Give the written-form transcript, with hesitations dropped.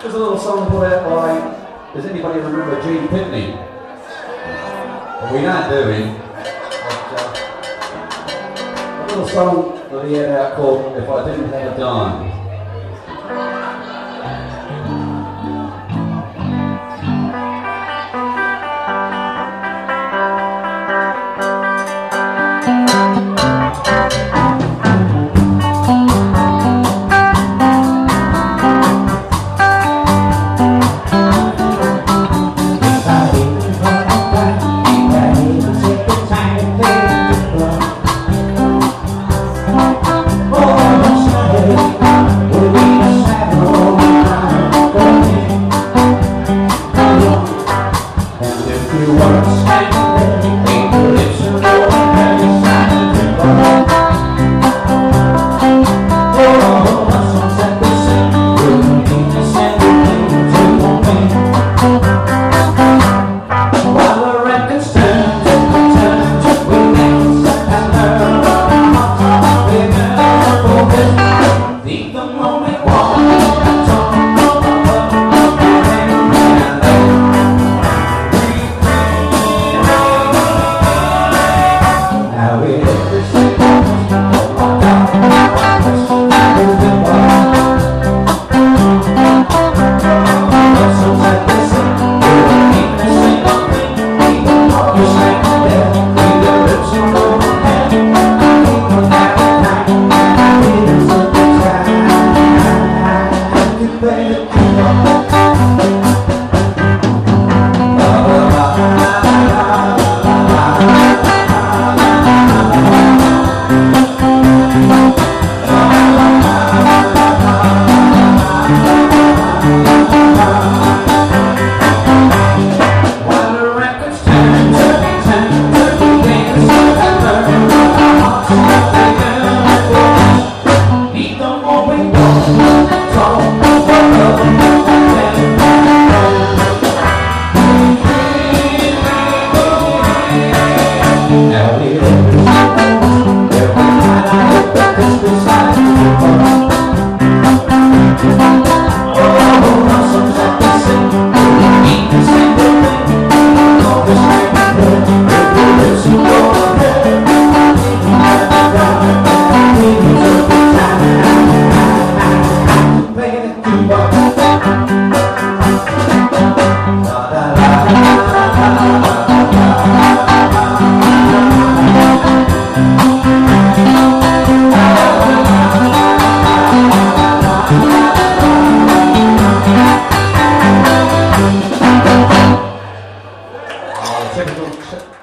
There's a little song put out by, does anybody remember Gene Pitney? Well, we don't, do we? A little song that he had out called If I Didn't Have a Dime. Typical